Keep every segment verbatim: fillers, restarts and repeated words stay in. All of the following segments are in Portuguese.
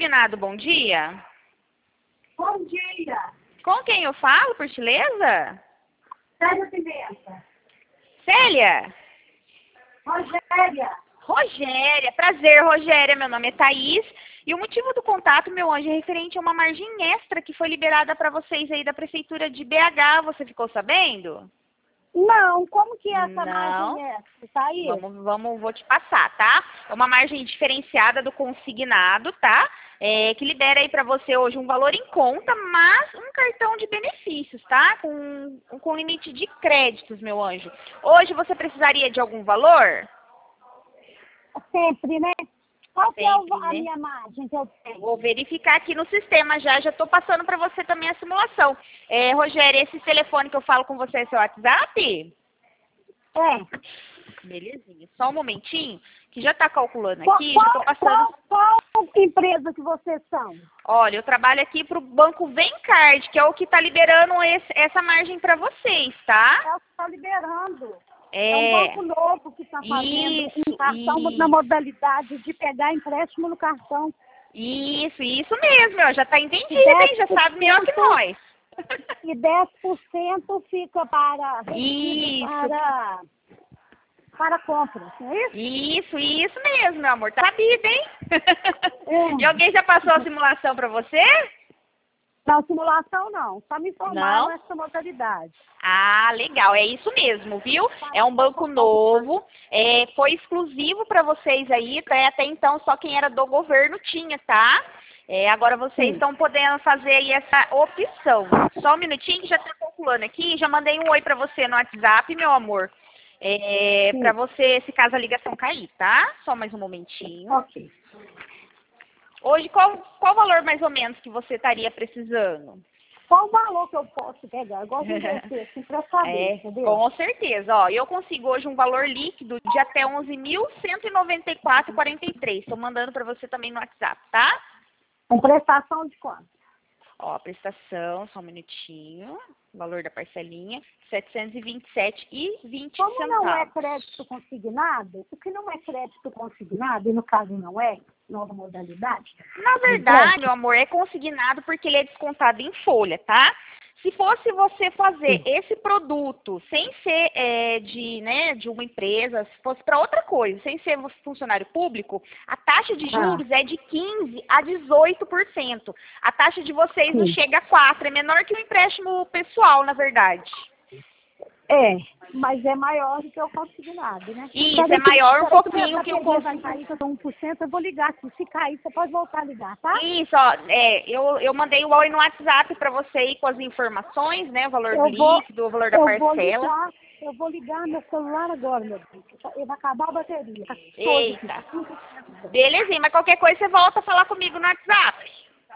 consignado, bom dia. Bom dia. Com quem eu falo, por gentileza? Célia Pimenta. Célia? Rogéria. Rogéria, prazer, Rogéria. Meu nome é Thaís. E o motivo do contato, meu anjo, é referente a uma margem extra que foi liberada para vocês aí da Prefeitura de B H. Você ficou sabendo? Não, como que é essa Não. margem extra, Thaís? Vamos, vamos, vou te passar, tá? É uma margem diferenciada do consignado, tá? É, que libera aí para você hoje um valor em conta, mas um cartão de benefícios, tá? Com, com limite de créditos, meu anjo. Hoje você precisaria de algum valor? Sempre, né? Qual que é o- Sempre, a né? minha margem que eu tenho? Vou verificar aqui no sistema já, já estou passando para você também a simulação. É, Rogério, esse telefone que eu falo com você é seu WhatsApp? É. Belezinha. Só um momentinho, que já está calculando Qual, aqui, já estou qual, passando. qual, qual empresa que vocês são? Olha, eu trabalho aqui para o Banco Vencard, que é o que está liberando esse- essa margem para vocês, tá? É o que está liberando. É, É, um banco novo que está fazendo isso, um cartão isso. na modalidade de pegar empréstimo no cartão. Isso, isso mesmo, ó, já está entendido, E dez hein? Já por sabe melhor que cento nós. E dez por cento fica para retido Isso. para, para compras, não é isso? Isso, isso mesmo, meu amor. Tá sabido, hein? É. E alguém já passou a simulação para você? Não, simulação não. Só me informaram Não? essa modalidade. Ah, legal, é isso mesmo, viu? É um banco novo, é, foi exclusivo para vocês aí, tá? Até então só quem era do governo tinha, tá? É, agora vocês Sim. estão podendo fazer aí essa opção. Só um minutinho que já está calculando aqui, já mandei um oi para você no WhatsApp, meu amor. É, Sim. para você, se caso a ligação cair, tá? Só mais um momentinho. Ok. Hoje, qual, qual valor mais ou menos que você estaria precisando? Qual o valor que eu posso pegar? Eu gosto de investir assim para saber, É, entendeu? com certeza. Ó, eu consigo hoje um valor líquido de até onze mil cento e noventa e quatro reais e quarenta e três centavos. Estou mandando para você também no WhatsApp, tá? Com prestação de quanto? Ó, a prestação, só um minutinho. Valor da parcelinha, setecentos e vinte e sete reais e vinte Como centavos. não é crédito consignado, o que não é crédito consignado, e no caso não é, nova modalidade, Na verdade, meu amor, é consignado porque ele é descontado em folha, tá? Se fosse você fazer Sim. esse produto sem ser é, de, né, de uma empresa, se fosse para outra coisa, sem ser funcionário público, a taxa de juros é de quinze a dezoito por cento. A taxa de vocês não Sim. chega a quatro, é menor que o empréstimo pessoal, na verdade. É, mas é maior do que o consignado, né? Isso, Peraí é maior um peraí pouquinho que o minha vai consignado. cair, que eu tô um por cento, eu vou ligar aqui. Se cair, você pode voltar a ligar, tá? Isso, ó, é, eu, eu mandei o oi no WhatsApp para você aí com as informações, né, o valor do Eu vou, líquido, o valor da eu vou parcela. ligar, eu vou ligar meu celular agora, meu Deus. Ele vai acabar a bateria. Tá todo Eita. aqui. Belezinha, mas qualquer coisa você volta a falar comigo no WhatsApp.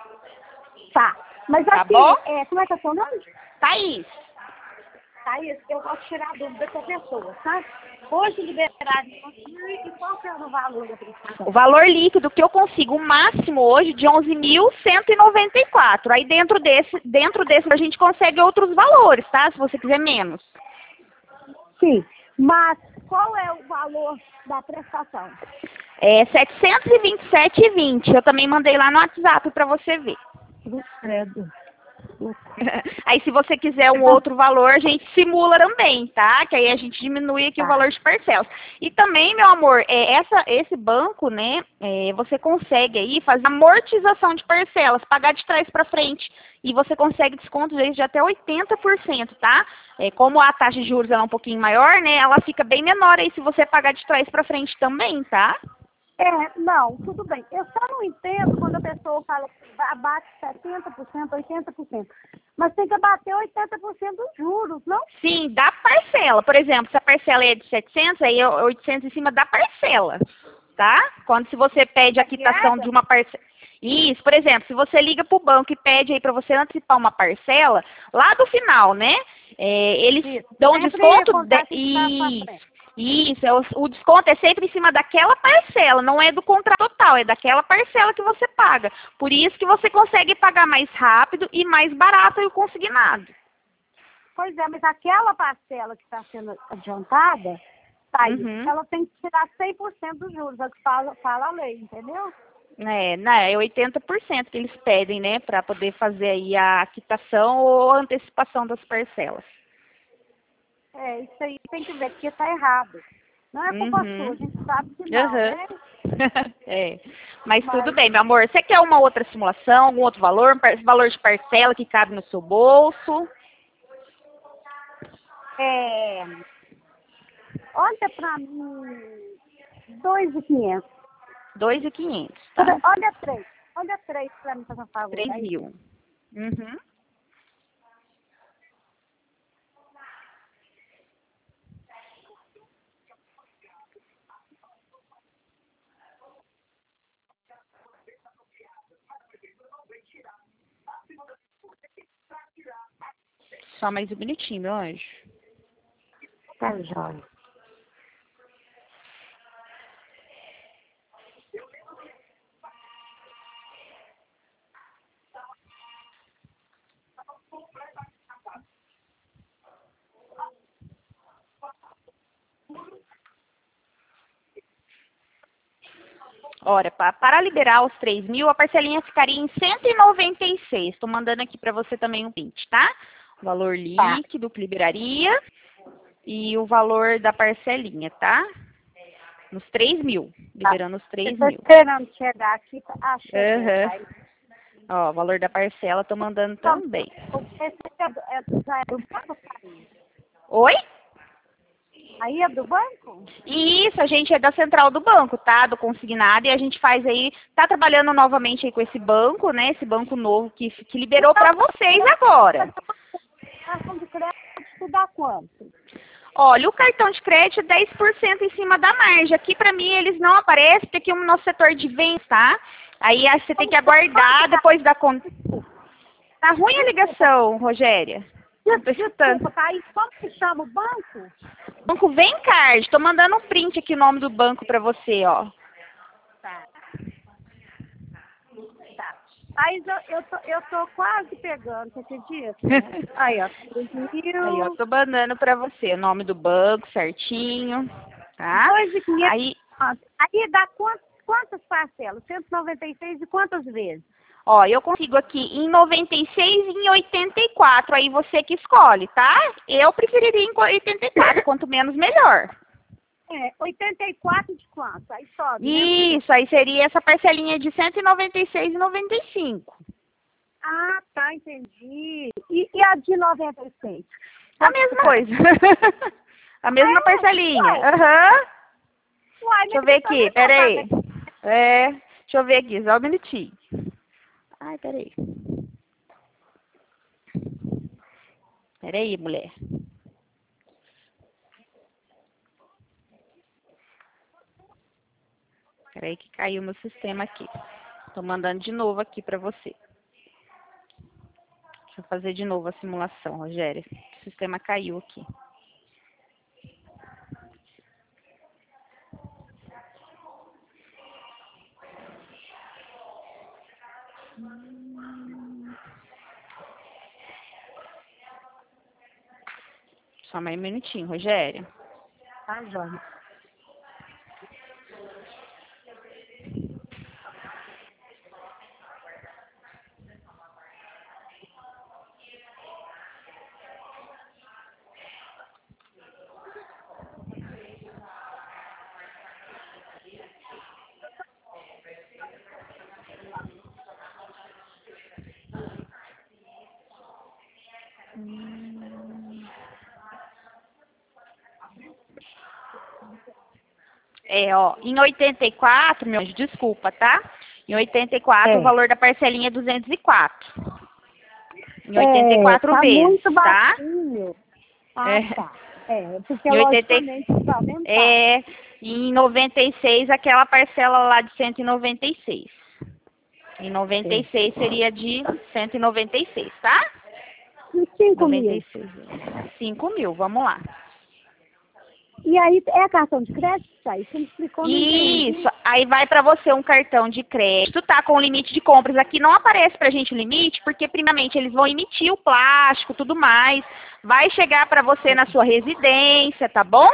Tá, mas Tá aqui, bom? é, como é que é seu nome? Thaís. Thaís, eu posso tirar a dúvida com a pessoa, tá? Hoje liberado e qual que é o valor da prestação? O valor líquido que eu consigo, o máximo hoje, de onze mil cento e noventa e quatro. Aí dentro desse, dentro desse a gente consegue outros valores, tá? Se você quiser menos. Sim, mas qual é o valor da prestação? É setecentos e vinte e sete reais e vinte centavos. Eu também mandei lá no WhatsApp para você ver. Credo. Aí se você quiser um outro valor, a gente simula também, tá? Que aí a gente diminui aqui Tá. o valor de parcelas. E também, meu amor, é, essa, esse banco, né, é, você consegue aí fazer amortização de parcelas, pagar de trás para frente. E você consegue desconto de até oitenta por cento, tá? É, como a taxa de juros ela é um pouquinho maior, né, ela fica bem menor aí se você pagar de trás para frente também, tá? É, não, tudo bem. Eu só não entendo quando a pessoa fala que abate setenta por cento, oitenta por cento. Mas tem que abater oitenta por cento dos juros, não? Sim, da parcela. Por exemplo, se a parcela é de setecentos, aí é oitocentos em cima da parcela, tá? Quando se você pede a quitação de uma parcela. Isso, por exemplo, se você liga para o banco e pede aí para você antecipar uma parcela, lá do final, né? É, eles Isso. dão Sempre desconto. contar De... que tá pra Isso. frente. Isso, é o, o desconto é sempre em cima daquela parcela, não é do contrato total, é daquela parcela que você paga. Por isso que você consegue pagar mais rápido e mais barato o consignado. Pois é, mas aquela parcela que está sendo adiantada, tá aí, Uhum. ela tem que tirar cem por cento dos juros, é o que fala, fala a lei, entendeu? É, né, é oitenta por cento que eles pedem, né, para poder fazer aí a quitação ou a antecipação das parcelas. É, isso aí tem que ver, porque tá errado. Não é culpa Uhum. sua, a gente sabe que não, Uhum. né? É. Mas, Mas, tudo bem, meu amor. Você quer uma outra simulação, algum outro valor, um par- valor de parcela que cabe no seu bolso? é, olha pra mim, dois mil e quinhentos. dois mil e quinhentos, tá? Olha, olha três. Olha três pra mim, fazer um favor. três Aí. mil. Uhum. Só mais um minutinho, meu anjo. Tá jóia. Ora, pa- para liberar os três mil, a parcelinha ficaria em cento e noventa e seis. Estou mandando aqui para você também um print, tá? O valor Tá. líquido que liberaria e o valor da parcelinha, tá? Nos três mil, Tá. liberando os Eu três tô mil. esperando chegar aqui. Ah, chegou. Aham. Aí. Ó, o valor da parcela, tô mandando Então, também. esse é do, é, já é do banco, Thaís? Oi? Aí é do banco? Isso, a gente é da central do banco, tá? Do consignado, e a gente faz aí, tá trabalhando novamente aí com esse banco, né? Esse banco novo que, que liberou Então, para vocês agora. cartão de crédito dá quanto? Olha, o cartão de crédito é dez por cento em cima da margem. Aqui para mim eles não aparecem, porque aqui é o nosso setor de vendas, tá? Aí acho que você tem que aguardar depois da conta. Tá ruim a ligação, Rogéria? Não tô escutando. Desculpa, Thaís, como que chama o banco? Banco Vem Card. Tô mandando um print aqui o nome do banco para você, ó. Tá. Tá. Thaís, eu, eu, tô, eu tô quase pegando, você acredita? Aí, ó, três Aí, ó, mil. tô mandando pra você o nome do banco certinho, tá? dois mil e quinhentos. Aí, Aí dá quantas, quantas parcelas? cento e noventa e seis e quantas vezes? ó, eu consigo aqui em noventa e seis e em oitenta e quatro, aí você que escolhe, tá? Eu preferiria em oitenta e quatro, quanto menos melhor. É, oitenta e quatro de quanto? Aí sobe, né? Isso, aí seria essa parcelinha de cento e noventa e seis e noventa e cinco. Ah, tá, entendi. E, e a de noventa e seis? A mesma coisa. A mesma É? parcelinha. Uai. Aham. Uai, Deixa eu mas ver então aqui, não pera tá aí. É, deixa eu ver aqui, só um minutinho. Ai, peraí. Peraí, mulher. Peraí que caiu meu sistema aqui. Tô mandando de novo aqui pra você. Deixa eu fazer de novo a simulação, Rogéria. O sistema caiu aqui. Só mais um minutinho, Rogéria. Tá, Joia. É, ó, em oitenta e quatro, meu anjo, desculpa, tá? Em oitenta e quatro, É. o valor da parcelinha é duzentos e quatro. Em oitenta e quatro tá vezes, muito tá? baixinho. Ah, É. tá. É, porque Em oitenta, logicamente vai aumentar. é, em noventa e seis, aquela parcela lá de cento e noventa e seis. Em noventa e seis seria de cento e noventa e seis, tá? E cinco noventa mil. e seis. cinco mil, vamos lá. E aí, é cartão de crédito, Thaís? Você me explicou, não entendi. Isso, aí vai para você um cartão de crédito, tá? Com limite de compras. Aqui não aparece pra gente o limite, porque primeiramente eles vão emitir o plástico, tudo mais. Vai chegar para você na sua residência, tá bom?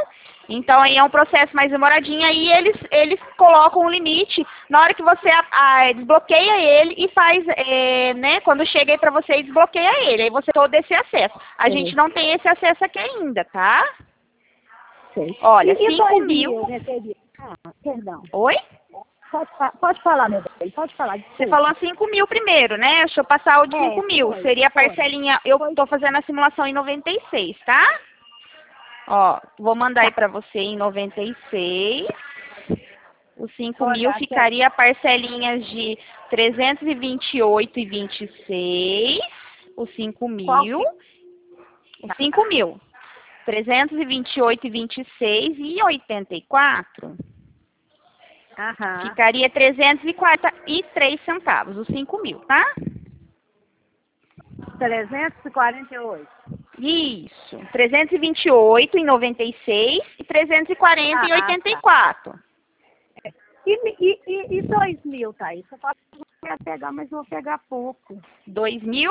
Então aí é um processo mais demoradinho, aí eles, eles colocam um limite na hora que você a, a, desbloqueia ele e faz, é, né, quando chega aí pra você desbloqueia ele, aí você tem todo esse acesso. A Sim. gente não tem esse acesso aqui ainda, tá? Sei. Olha, E, e cinco dois mil... mil, minha querida? Ah, perdão. Oi? Pode, fa- pode falar, meu bem, pode falar. Você Desculpa. falou cinco mil primeiro, né? Deixa eu passar o de É, cinco mil. foi, Seria a foi. parcelinha, eu Foi. tô fazendo a simulação em noventa e seis, tá? Ó, vou mandar aí pra você em noventa e seis. Os cinco mil Olha, ficaria parcelinhas de trezentos e vinte e oito e vinte e seis. Os cinco Qual mil. que- Os cinco mil. trezentos e vinte e oito e vinte e seis e oitenta e quatro. Aham. Ficaria trezentos e quarenta e três centavos, os cinco mil, tá? trezentos e quarenta e oito. Isso. trezentos e vinte e oito em noventa e seis e trezentos e quarenta em Ah, oitenta e tá. quatro. E, e, e, e dois mil, Thaís? Eu falo que eu ia pegar, mas eu vou pegar pouco. dois mil?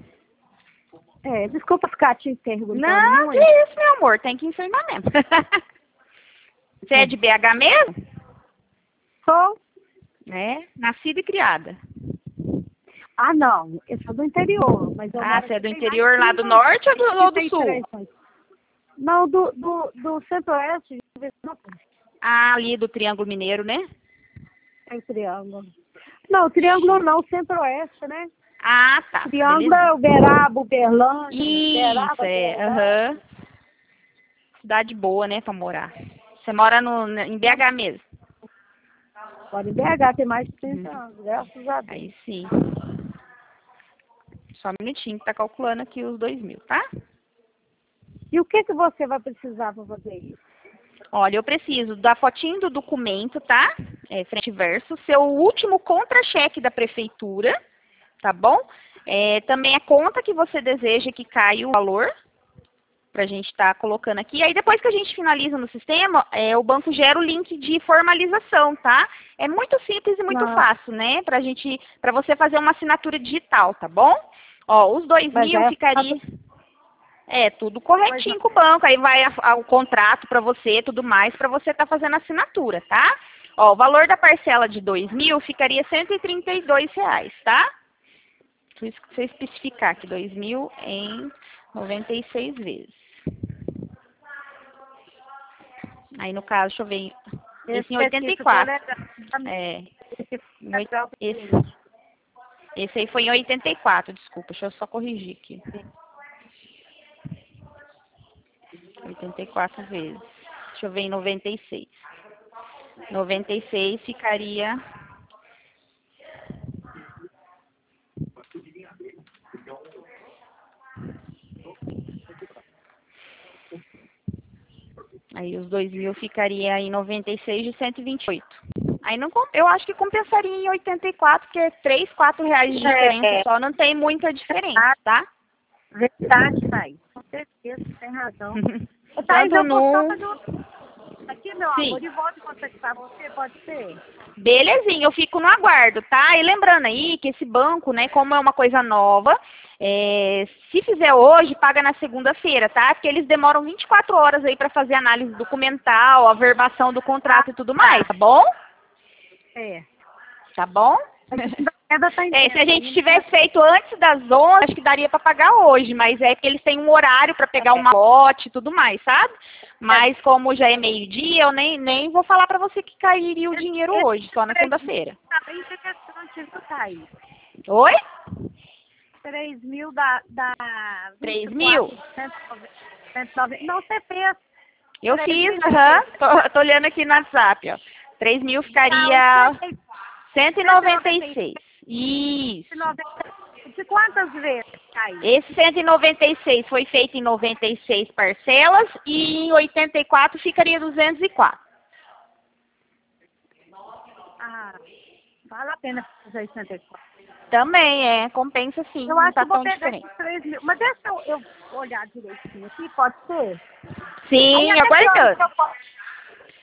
É, desculpa ficar te perguntando Não, que muito. isso, meu amor. Tem que informar mesmo. Você é de B H mesmo? Sou? É. Nascida e criada. Ah, não. Eu sou do interior. Mas eu Ah, moro você é do aqui interior lá mais do cinco- norte ou do, ou do trinta e sul? três anos. Não, do, do, do centro-oeste, de Vizinópolis. Ah, ali do Triângulo Mineiro, né? Tem triângulo. Não, triângulo não, centro-oeste, né? Ah, tá. Triângulo Beleza. é Uberaba, Uberlândia, Isso, Uberaba, é. Uberlândia. Aham. Cidade boa, né, pra morar. Você mora no, em B H mesmo? Pode em B H, tem mais de trinta anos, graças a Deus. Aí sim. Só um minutinho que tá calculando aqui os dois mil, tá? E o que, que você vai precisar para fazer isso? Olha, eu preciso da fotinho do documento, tá? É, frente e verso. Seu último contra-cheque da prefeitura, tá bom? É, também a conta que você deseja que caia o valor, pra gente estar tá colocando aqui. Aí depois que a gente finaliza no sistema, é, o banco gera o link de formalização, tá? É muito simples e muito Não. fácil, né? Pra gente, pra você fazer uma assinatura digital, tá bom? Ó, os dois Mas mil é ficaria... É, tudo corretinho com o banco. Aí vai a- a- o contrato pra você, tudo mais, pra você estar tá fazendo a assinatura, tá? Ó, o valor da parcela de dois mil ficaria cento e trinta e dois reais, tá? Deixa eu especificar aqui, dois mil em noventa e seis vezes. Aí, no caso, deixa eu ver, esse em oitenta e quatro. É, em oit- esse, esse aí foi em oitenta e quatro, desculpa, deixa eu só corrigir aqui. oitenta e quatro vezes. Deixa eu ver em noventa e seis. noventa e seis ficaria... Aí os dois mil ficaria em noventa e seis de cento e vinte e oito. Aí não, com- eu acho que compensaria em oitenta e quatro, porque é três, quatro reais de diferença É. só, não tem muita diferença, tá? Verdade, Thaís. Com certeza, tem razão. Ô, Thaís, Tanto eu vou só no... fazer um... Aqui, meu Sim. amor, e volto contactar você, pode ser? Belezinha, eu fico no aguardo, tá? E lembrando aí que esse banco, né, como é uma coisa nova, é, se fizer hoje, paga na segunda-feira, tá? Porque eles demoram vinte e quatro horas aí pra fazer análise documental, a verbação do contrato e tudo mais, tá bom? É. Tá bom? Ainda tá em É, se tempo a gente ainda. tivesse feito antes das onze, acho que daria para pagar hoje, mas é porque eles têm um horário para pegar uma lote e tudo mais, sabe? Mas como já é meio-dia, eu nem, nem vou falar para você que cairia o dinheiro hoje, só na segunda-feira. Tá bem interessante, viu, Thaís? Oi? três mil da... da três mil? cento e noventa. Não, você fez. Eu três fiz, mil. aham. Tô, tô olhando aqui no WhatsApp, ó. três mil ficaria cento e noventa e seis. Isso. De quantas vezes, Thaís? Esse cento e noventa e seis foi feito em noventa e seis parcelas e em oitenta e quatro ficaria duzentos e quatro. Ah, vale a pena fazer oitenta e quatro. Também é, compensa sim, Eu não acho tá que vou tão pegar diferente. esses três mil. Mas deixa eu, eu olhar direitinho aqui, pode ser? Sim, Aí, até que horas aguardando. que eu posso-